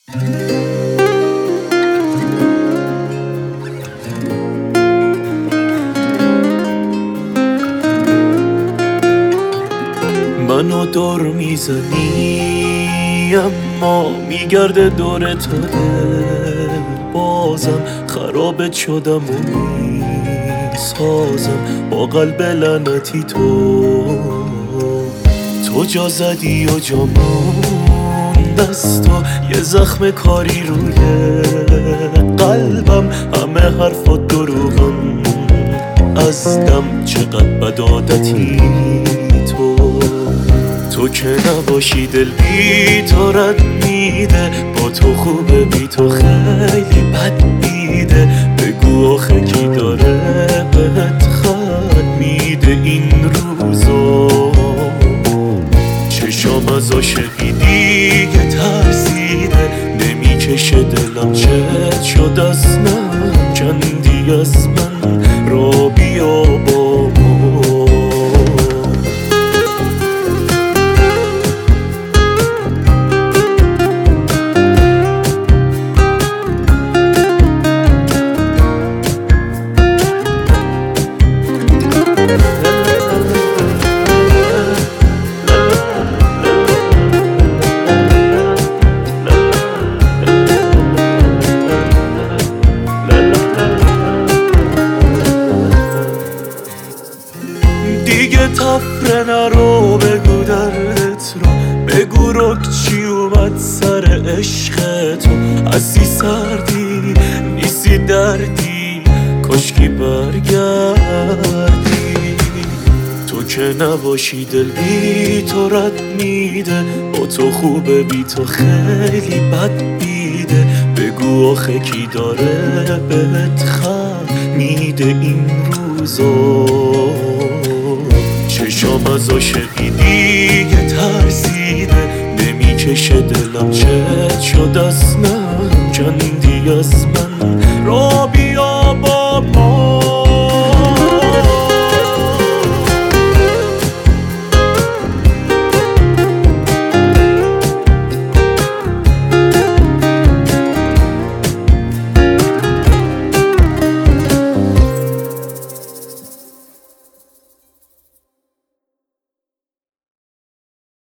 منو دور میزنی اما میگرده دور تو دل، بازم خرابت شدم و میسازم با قلب لعنتی تو جا زدی و جا موند از تو یه زخم کاری روی قلبم، همه حرفات دروغم از دم، چقدر بد عادتی تو که نباشی دل بی تو رد میده، با تو خوبه بی تو خیلی بد میده، بگو آخه کی داره بهت خط میده این روزا، چشام از عاشقی دیگه ترسیده، نمیکشه دلم چت شد از من، کندی از من را بیا با ما. دیگه تفره نرو، بگو دردت رو، بگو رک چی اومد سر عشق تو، هستی سردی نیستی دردی، کاشکی برگردی، تو که نباشی دل بی تو رد میده، با تو خوبه بی تو خیلی بد میده، بگو آخه کی داره بهت خط میده این روزا، چشام از عاشقی دیگه ترسیده، نمیکشه دلم چت شد از من، کندی از من را